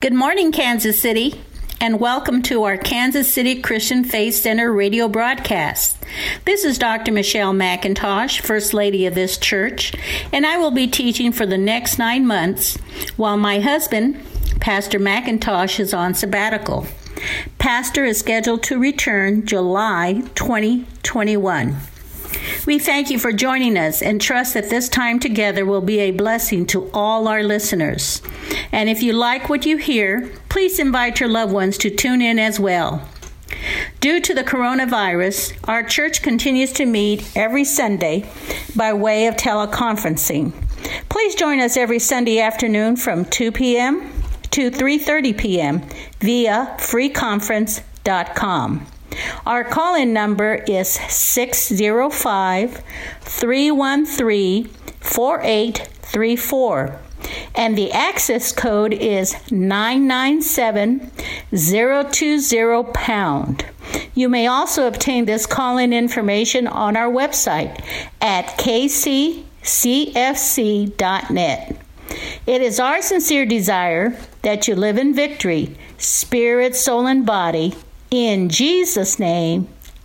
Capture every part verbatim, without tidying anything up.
Good morning, Kansas City, and welcome to our Kansas City Christian Faith Center radio broadcast. This is Doctor Michelle McIntosh, First Lady of this church, and I will be teaching for the next nine months while my husband, Pastor McIntosh, is on sabbatical. Pastor is scheduled to return July twenty twenty-one. We thank you for joining us and trust that this time together will be a blessing to all our listeners. And if you like what you hear, please invite your loved ones to tune in as well. Due to the coronavirus, our church continues to meet every Sunday by way of teleconferencing. Please join us every Sunday afternoon from two p.m. to three thirty p.m. via free conference dot com. Our call-in number is six oh five, three one three, four eight three four, and the access code is nine nine seven, zero two zero pound. You may also obtain this call-in information on our website at k c c f c dot net. It is our sincere desire that you live in victory, spirit, soul, and body. In Jesus' name,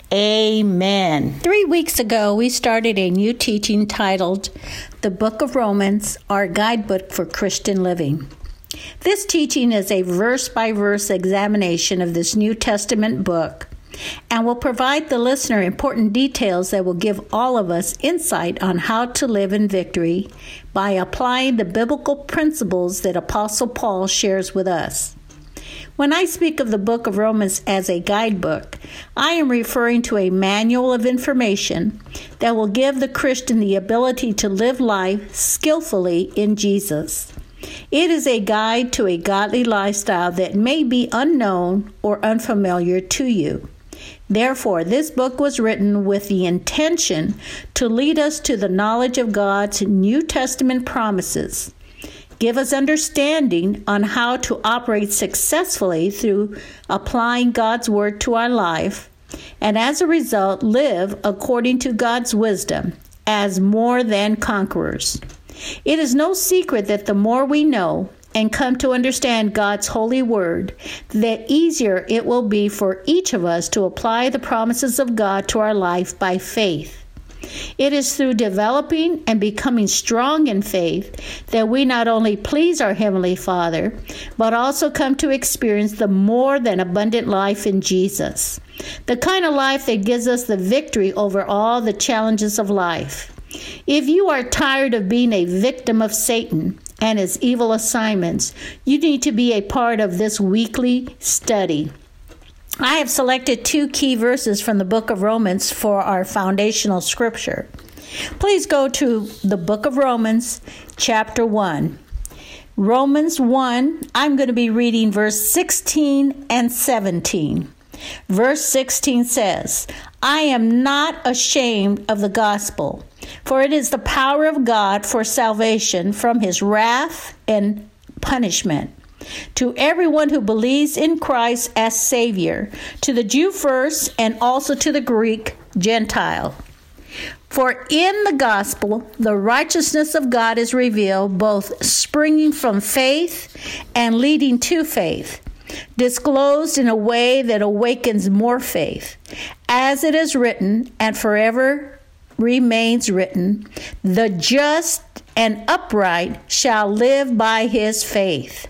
amen. Three weeks ago, we started a new teaching titled The Book of Romans, Our Guidebook for Christian Living. This teaching is a verse-by-verse examination of this New Testament book and will provide the listener important details that will give all of us insight on how to live in victory by applying the biblical principles that Apostle Paul shares with us. When I speak of the book of Romans as a guidebook, I am referring to a manual of information that will give the Christian the ability to live life skillfully in Jesus. It is a guide to a godly lifestyle that may be unknown or unfamiliar to you. Therefore, this book was written with the intention to lead us to the knowledge of God's New Testament promises, give us understanding on how to operate successfully through applying God's Word to our life, and as a result, live according to God's wisdom as more than conquerors. It is no secret that the more we know and come to understand God's holy Word, the easier it will be for each of us to apply the promises of God to our life by faith. It is through developing and becoming strong in faith that we not only please our Heavenly Father, but also come to experience the more than abundant life in Jesus, the kind of life that gives us the victory over all the challenges of life. If you are tired of being a victim of Satan and his evil assignments, you need to be a part of this weekly study. I have selected two key verses from the book of Romans for our foundational scripture. Please go to the book of Romans, chapter one. Romans one, I'm going to be reading verse sixteen and seventeen. Verse sixteen says, I am not ashamed of the gospel, for it is the power of God for salvation from his wrath and punishment, to everyone who believes in Christ as Savior, to the Jew first and also to the Greek Gentile. For in the gospel, the righteousness of God is revealed, both springing from faith and leading to faith, disclosed in a way that awakens more faith. As it is written, and forever remains written, the just and upright shall live by his faith.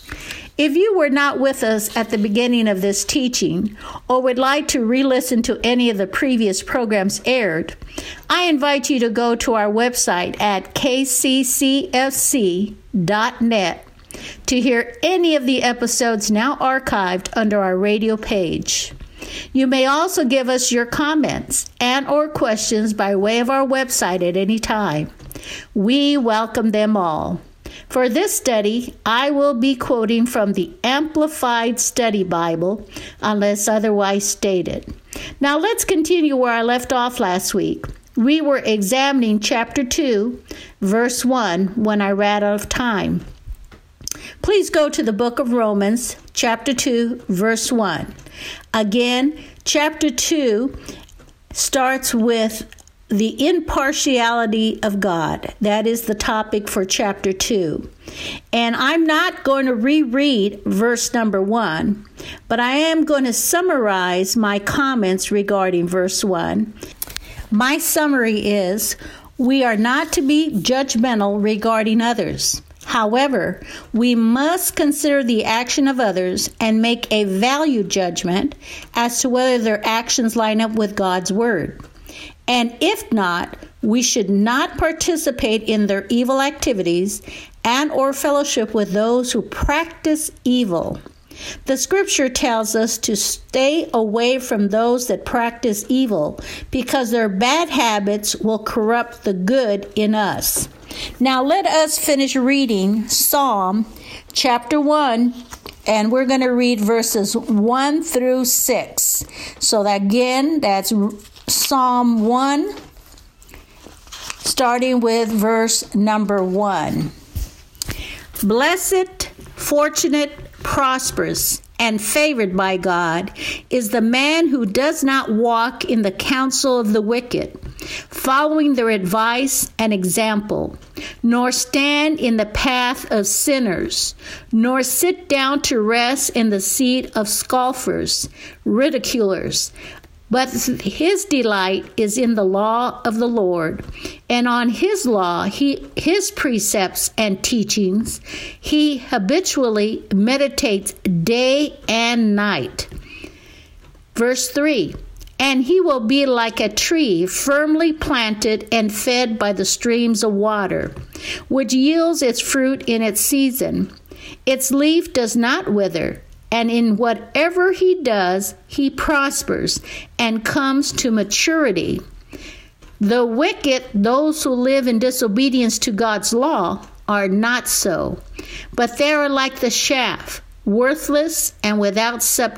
If you were not with us at the beginning of this teaching or would like to re-listen to any of the previous programs aired, I invite you to go to our website at k c c f c dot net to hear any of the episodes now archived under our radio page. You may also give us your comments and or questions by way of our website at any time. We welcome them all. For this study, I will be quoting from the Amplified Study Bible, unless otherwise stated. Now let's continue where I left off last week. We were examining chapter two, verse one, when I ran out of time. Please go to the book of Romans, chapter two, verse one. Again, chapter two starts with the impartiality of God. That is the topic for chapter two. And I'm not going to reread verse number one, but I am going to summarize my comments regarding verse one. My summary is, we are not to be judgmental regarding others. However, we must consider the action of others and make a value judgment as to whether their actions line up with God's word. And if not, we should not participate in their evil activities and or fellowship with those who practice evil. The scripture tells us to stay away from those that practice evil because their bad habits will corrupt the good in us. Now let us finish reading Psalm chapter one, and we're going to read verses one through six. So that again, that's Psalm one, starting with verse number one. Blessed, fortunate, prosperous, and favored by God is the man who does not walk in the counsel of the wicked, following their advice and example, nor stand in the path of sinners, nor sit down to rest in the seat of scoffers, ridiculers. But his delight is in the law of the Lord, and on his law, he, his precepts and teachings, he habitually meditates day and night. Verse three, and he will be like a tree firmly planted and fed by the streams of water, which yields its fruit in its season. Its leaf does not wither, and in whatever he does, he prospers and comes to maturity. The wicked, those who live in disobedience to God's law, are not so, but they are like the chaff, worthless and without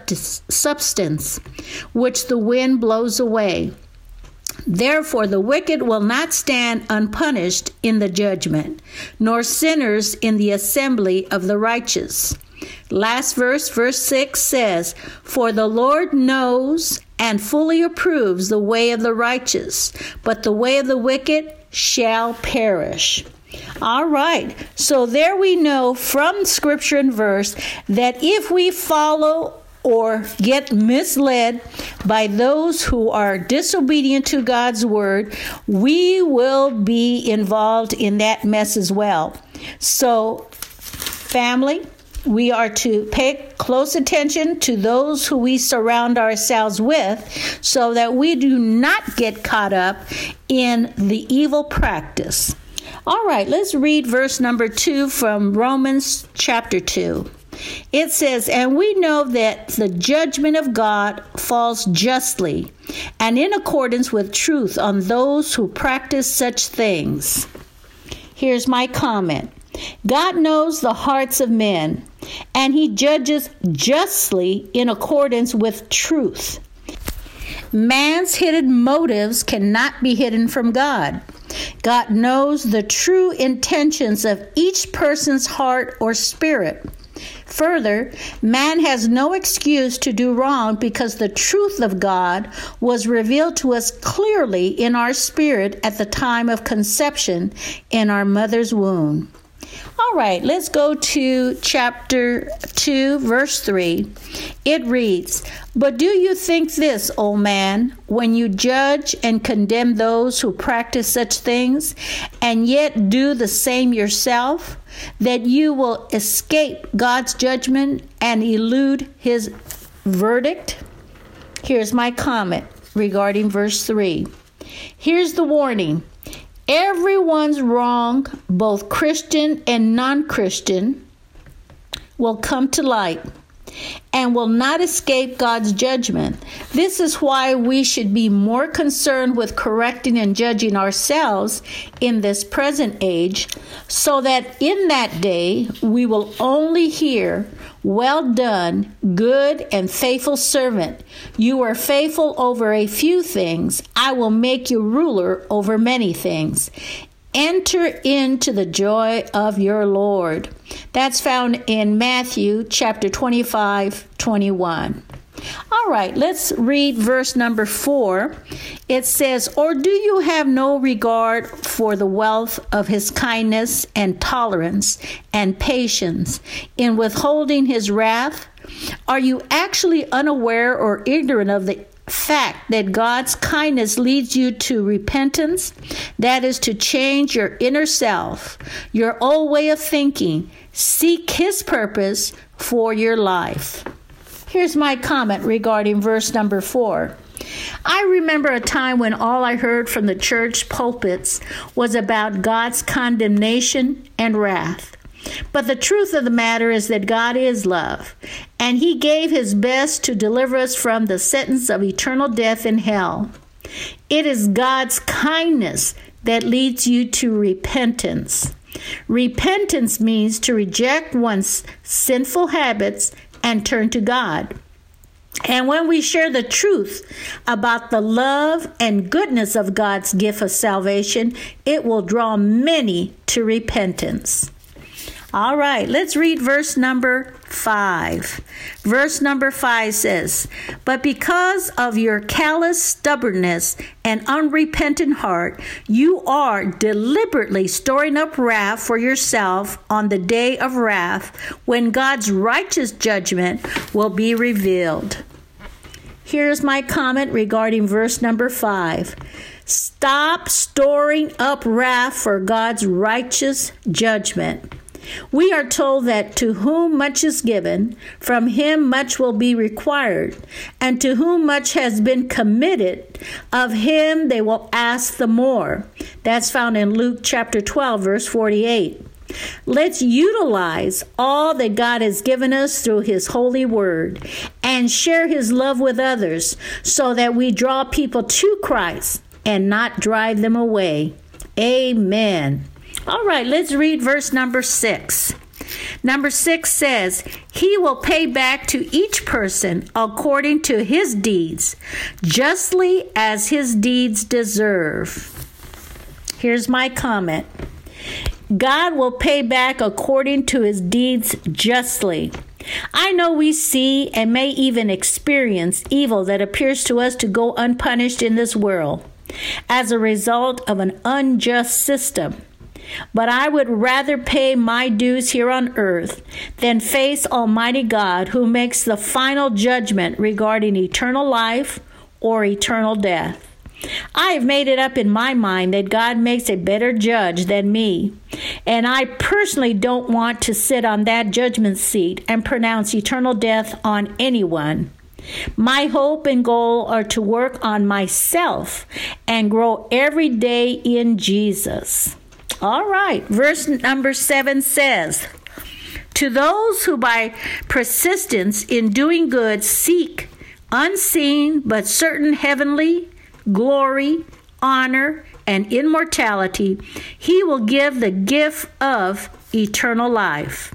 substance, which the wind blows away. Therefore the wicked will not stand unpunished in the judgment, nor sinners in the assembly of the righteous. Last verse, verse six says, for the Lord knows and fully approves the way of the righteous, but the way of the wicked shall perish. All right, so there we know from scripture and verse that if we follow or get misled by those who are disobedient to God's word, we will be involved in that mess as well. So, family, we are to pay close attention to those who we surround ourselves with so that we do not get caught up in the evil practice. All right, let's read verse number two from Romans chapter two. It says, and we know that the judgment of God falls justly and in accordance with truth on those who practice such things. Here's my comment. God knows the hearts of men, and he judges justly in accordance with truth. Man's hidden motives cannot be hidden from God. God knows the true intentions of each person's heart or spirit. Further, man has no excuse to do wrong because the truth of God was revealed to us clearly in our spirit at the time of conception in our mother's womb. All right, let's go to chapter two, verse three. It reads, but do you think this, O man, when you judge and condemn those who practice such things, and yet do the same yourself, that you will escape God's judgment and elude his verdict? Here's my comment regarding verse three. Here's the warning. Everyone's wrong, both Christian and non-Christian, will come to light and will not escape God's judgment. This is why we should be more concerned with correcting and judging ourselves in this present age, so that in that day we will only hear, well done, good and faithful servant. You are faithful over a few things. I will make you ruler over many things. Enter into the joy of your Lord. That's found in Matthew chapter twenty-five, twenty-one. All right, let's read verse number four. It says, "Or do you have no regard for the wealth of his kindness and tolerance and patience in withholding his wrath? Are you actually unaware or ignorant of the fact that God's kindness leads you to repentance? That is to change your inner self, your old way of thinking. Seek his purpose for your life." Here's my comment regarding verse number four. I remember a time when all I heard from the church pulpits was about God's condemnation and wrath. But the truth of the matter is that God is love, and he gave his best to deliver us from the sentence of eternal death in hell. It is God's kindness that leads you to repentance. Repentance means to reject one's sinful habits and turn to God. And when we share the truth about the love and goodness of God's gift of salvation, it will draw many to repentance. All right, let's read verse number five. Verse number five says, "But because of your callous stubbornness and unrepentant heart, you are deliberately storing up wrath for yourself on the day of wrath, when God's righteous judgment will be revealed." Here's my comment regarding verse number five. Stop storing up wrath for God's righteous judgment. We are told that to whom much is given, from him much will be required, and to whom much has been committed, of him they will ask the more. That's found in Luke chapter twelve, verse forty-eight. Let's utilize all that God has given us through his holy word and share his love with others so that we draw people to Christ and not drive them away. Amen. All right, let's read verse number six. Number six says, "He will pay back to each person according to his deeds, justly as his deeds deserve." Here's my comment. God will pay back according to his deeds justly. I know we see and may even experience evil that appears to us to go unpunished in this world as a result of an unjust system. But I would rather pay my dues here on earth than face Almighty God, who makes the final judgment regarding eternal life or eternal death. I have made it up in my mind that God makes a better judge than me, and I personally don't want to sit on that judgment seat and pronounce eternal death on anyone. My hope and goal are to work on myself and grow every day in Jesus. All right, verse number seven says, "To those who by persistence in doing good seek unseen but certain heavenly glory, honor, and immortality, he will give the gift of eternal life."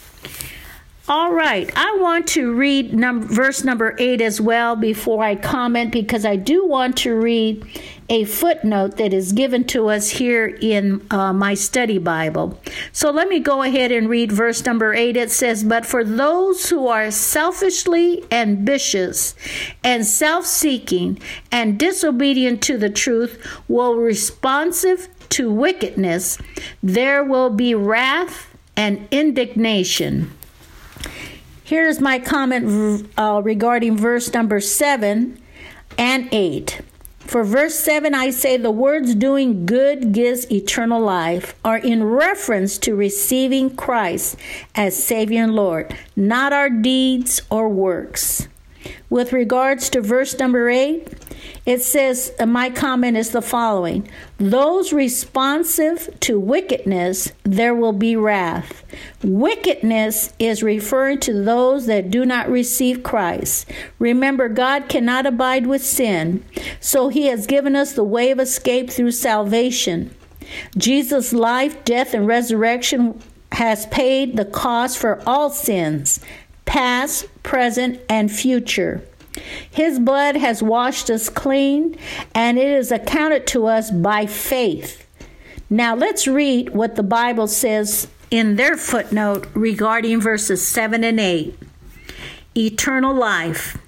All right, I want to read num- verse number eight as well before I comment, because I do want to read a footnote that is given to us here in uh, my study Bible. So let me go ahead and read verse number eight. It says, "But for those who are selfishly ambitious and self-seeking and disobedient to the truth, will responsive to wickedness, there will be wrath and indignation." Here's my comment uh, regarding verse number seven and eight. For verse seven, I say the words "doing good gives eternal life" are in reference to receiving Christ as Savior and Lord, not our deeds or works. With regards to verse number eight, it says, uh, my comment is the following: those responsive to wickedness, there will be wrath. Wickedness is referring to those that do not receive Christ. Remember, God cannot abide with sin, so he has given us the way of escape through salvation. Jesus' life, death, and resurrection has paid the cost for all sins, past, present, and future. His blood has washed us clean, and it is accounted to us by faith. Now let's read what the Bible says in their footnote regarding verses seven and eight. Eternal life.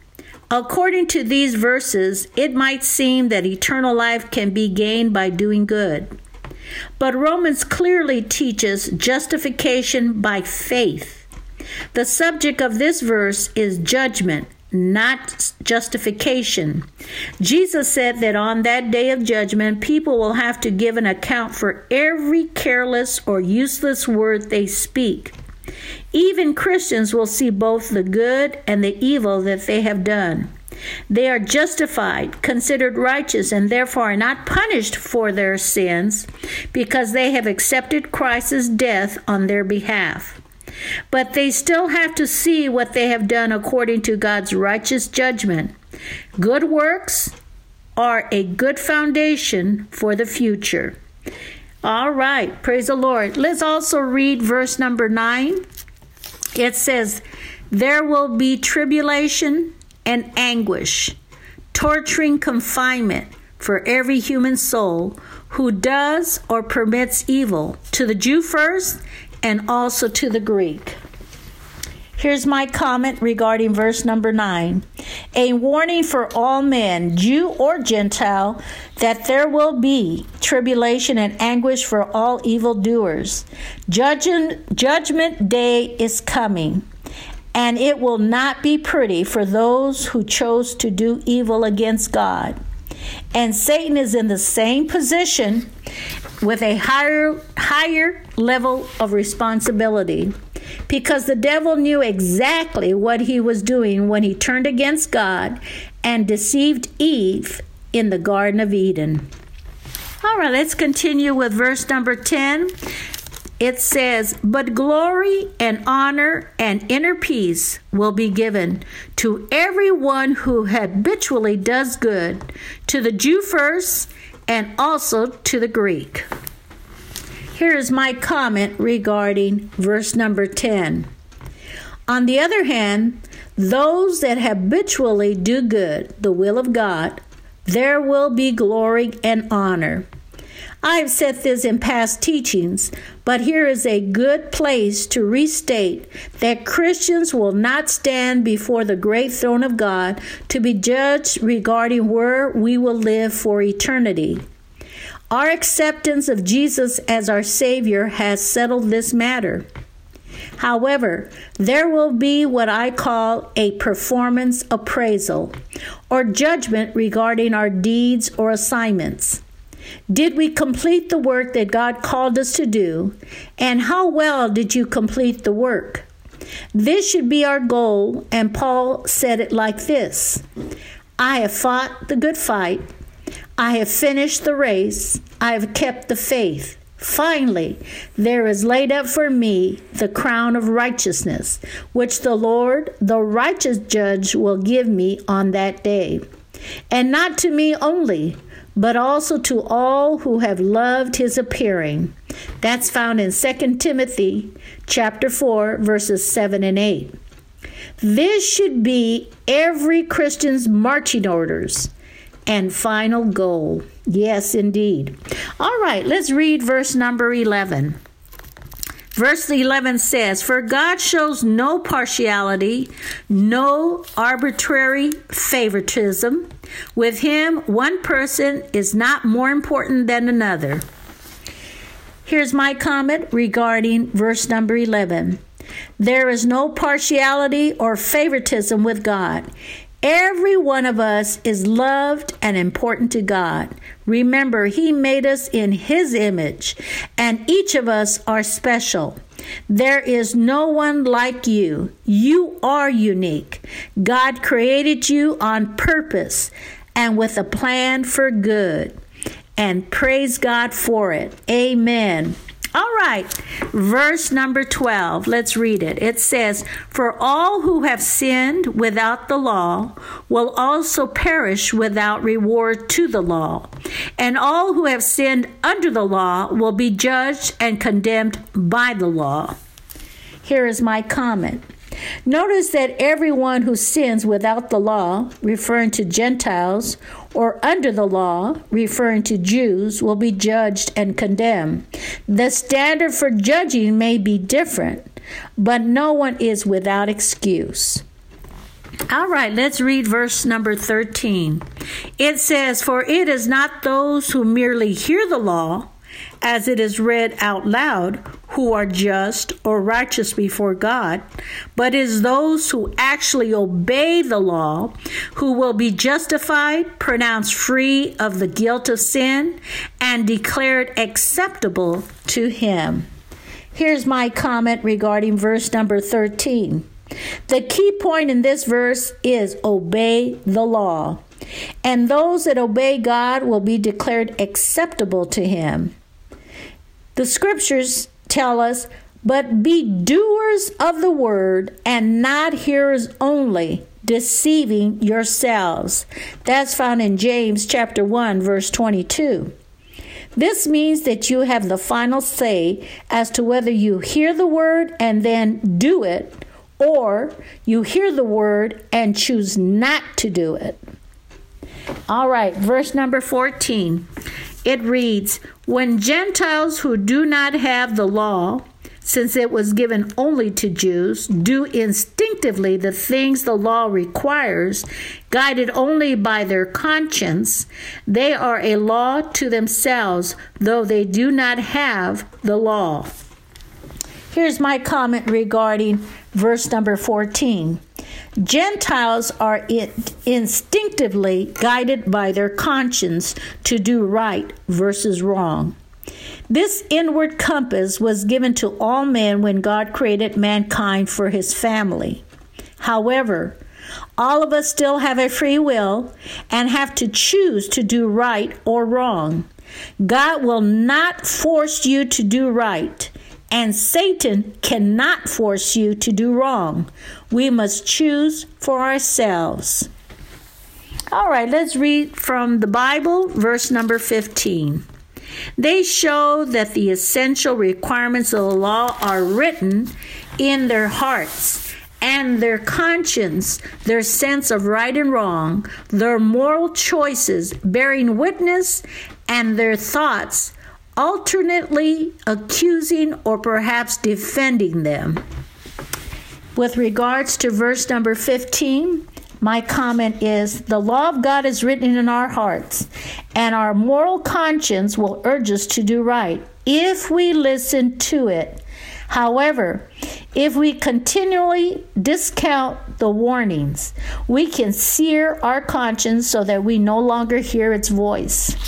According to these verses, it might seem that eternal life can be gained by doing good. But Romans clearly teaches justification by faith. The subject of this verse is judgment, not justification. Jesus said that on that day of judgment, people will have to give an account for every careless or useless word they speak. Even Christians will see both the good and the evil that they have done. They are justified, considered righteous, and therefore are not punished for their sins because they have accepted Christ's death on their behalf. But they still have to see what they have done according to God's righteous judgment. Good works are a good foundation for the future. All right, praise the Lord. Let's also read verse number nine. It says, "There will be tribulation and anguish, torturing confinement for every human soul who does or permits evil, to the Jew first and also to the Greek." Here's my comment regarding verse number nine. A warning for all men, Jew or Gentile, that there will be tribulation and anguish for all evildoers. Judgment, judgment day is coming, and it will not be pretty for those who chose to do evil against God. And Satan is in the same position with a higher, higher level of responsibility, because the devil knew exactly what he was doing when he turned against God and deceived Eve in the Garden of Eden. All right, let's continue with verse number ten. It says, "But glory and honor and inner peace will be given to everyone who habitually does good, to the Jew first and also to the Greek." Here is my comment regarding verse number ten. On the other hand, those that habitually do good, the will of God, there will be glory and honor. I have said this in past teachings, but here is a good place to restate that Christians will not stand before the great throne of God to be judged regarding where we will live for eternity. Our acceptance of Jesus as our Savior has settled this matter. However, there will be what I call a performance appraisal, or judgment regarding our deeds or assignments. Did we complete the work that God called us to do? And how well did you complete the work? This should be our goal, and Paul said it like this: "I have fought the good fight. I have finished the race. I have kept the faith. Finally, there is laid up for me the crown of righteousness, which the Lord, the righteous judge, will give me on that day. And not to me only, but also to all who have loved his appearing." That's found in Second Timothy chapter four, verses seven and eight. This should be every Christian's marching orders and final goal. Yes, indeed. All right, let's read verse number eleven. Verse eleven says, "For God shows no partiality, no arbitrary favoritism. With him, one person is not more important than another." Here's my comment regarding verse number eleven. There is no partiality or favoritism with God. Every one of us is loved and important to God. Remember, he made us in his image, and each of us are special. There is no one like you. You are unique. God created you on purpose and with a plan for good. And praise God for it. Amen. All right, verse number twelve, let's read it. It says, "For all who have sinned without the law will also perish without reward to the law, and all who have sinned under the law will be judged and condemned by the law." Here is my comment. Notice that everyone who sins without the law, referring to Gentiles, or under the law, referring to Jews, will be judged and condemned. The standard for judging may be different, but no one is without excuse. All right, let's read verse number thirteen. It says, "For it is not those who merely hear the law, as it is read out loud, who are just or righteous before God, but is those who actually obey the law, who will be justified, pronounced free of the guilt of sin, and declared acceptable to Him." Here's my comment regarding verse number thirteen. The key point in this verse is obey the law, and those that obey God will be declared acceptable to Him. The scriptures tell us, "But be doers of the word and not hearers only, deceiving yourselves." That's found in James chapter one, verse twenty-two. This means that you have the final say as to whether you hear the word and then do it, or you hear the word and choose not to do it. All right, verse number fourteen. It reads, "When Gentiles who do not have the law, since it was given only to Jews, do instinctively the things the law requires, guided only by their conscience, they are a law to themselves, though they do not have the law." Here's my comment regarding verse number fourteen. Gentiles are in, instinctively guided by their conscience to do right versus wrong. This inward compass was given to all men when God created mankind for His family. However, all of us still have a free will and have to choose to do right or wrong. God will not force you to do right, and Satan cannot force you to do wrong. We must choose for ourselves. All right, let's read from the Bible, verse number fifteen. "They show that the essential requirements of the law are written in their hearts, and their conscience, their sense of right and wrong, their moral choices bearing witness, and their thoughts alternately accusing or perhaps defending them." With regards to verse number fifteen, my comment is, the law of God is written in our hearts, and our moral conscience will urge us to do right if we listen to it. However, if we continually discount the warnings, we can sear our conscience so that we no longer hear its voice.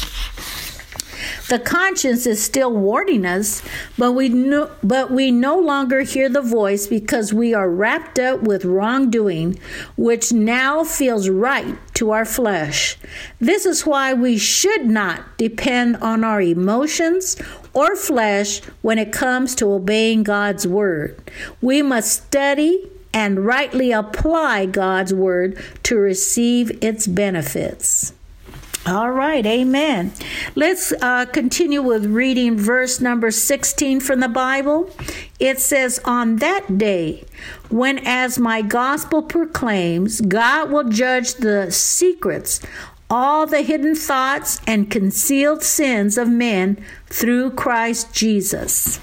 The conscience is still warning us, but we no, but we no longer hear the voice because we are wrapped up with wrongdoing, which now feels right to our flesh. This is why we should not depend on our emotions or flesh when it comes to obeying God's word. We must study and rightly apply God's word to receive its benefits. All right, amen. Let's uh, continue with reading verse number sixteen from the Bible. It says, "On that day, when as my gospel proclaims, God will judge the secrets, all the hidden thoughts and concealed sins of men through Christ Jesus."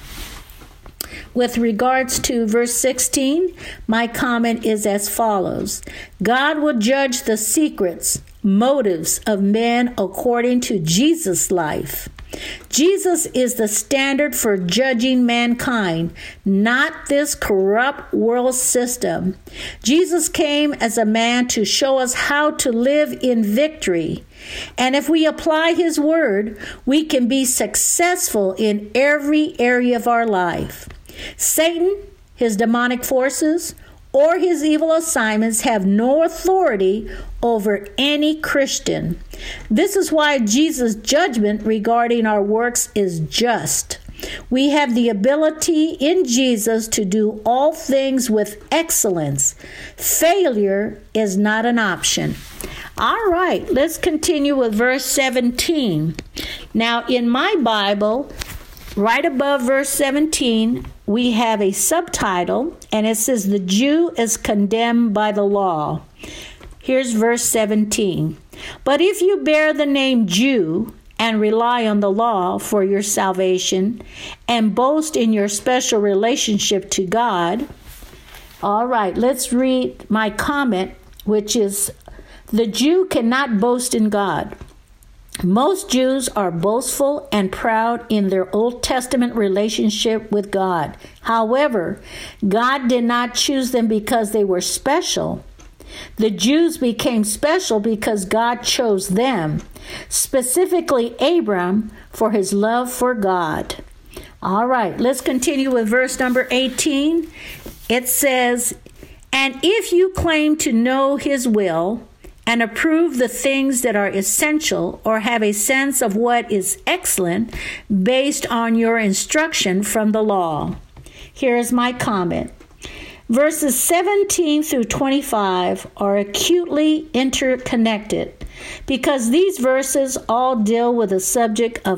With regards to verse sixteen, my comment is as follows. God will judge the secrets, motives of men according to Jesus' life. Jesus is the standard for judging mankind, not this corrupt world system. Jesus came as a man to show us how to live in victory. And if we apply his word, we can be successful in every area of our life. Satan, his demonic forces, or his evil assignments have no authority over any Christian. This is why Jesus' judgment regarding our works is just. We have the ability in Jesus to do all things with excellence. Failure is not an option. All right, let's continue with verse seventeen. Now, in my Bible, right above verse seventeen, we have a subtitle, and it says, "The Jew is condemned by the law." Here's verse seventeen. "But if you bear the name Jew and rely on the law for your salvation and boast in your special relationship to God." All right, let's read my comment which is the Jew cannot boast in God. Most Jews are boastful and proud in their Old Testament relationship with God. However, God did not choose them because they were special. The Jews became special because God chose them, specifically Abram, for his love for God. All right, let's continue with verse number eighteen. It says, "And if you claim to know his will and approve the things that are essential or have a sense of what is excellent based on your instruction from the law." Here is my comment. Verses seventeen through twenty-five are acutely interconnected because these verses all deal with the subject of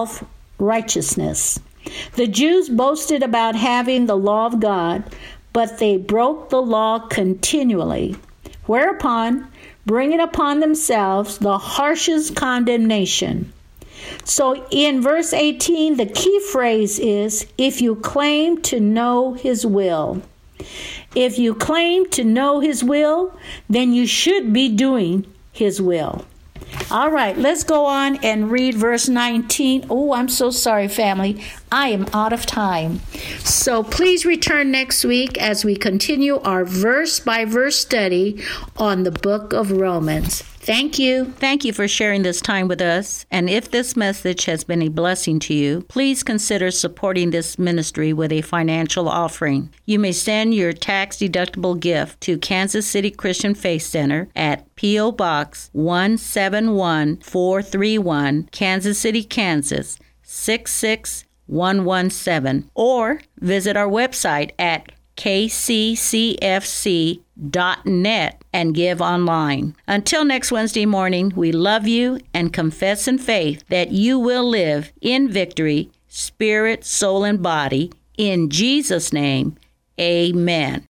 self-righteousness. The Jews boasted about having the law of God, but they broke the law continually, whereupon bringing upon themselves the harshest condemnation. So in verse eighteen, the key phrase is, if you claim to know his will. If you claim to know his will, then you should be doing his will. All right, let's go on and read verse nineteen. Oh, I'm so sorry, family. I am out of time. So please return next week as we continue our verse-by-verse study on the book of Romans. Thank you. Thank you for sharing this time with us. And if this message has been a blessing to you, please consider supporting this ministry with a financial offering. You may send your tax-deductible gift to Kansas City Christian Faith Center at P O. Box one seven one four three one, Kansas City, Kansas six six one one seven, or visit our website at k c c f c dot net and give online. Until next Wednesday morning, we love you and confess in faith that you will live in victory, spirit, soul, and body. In Jesus' name, amen.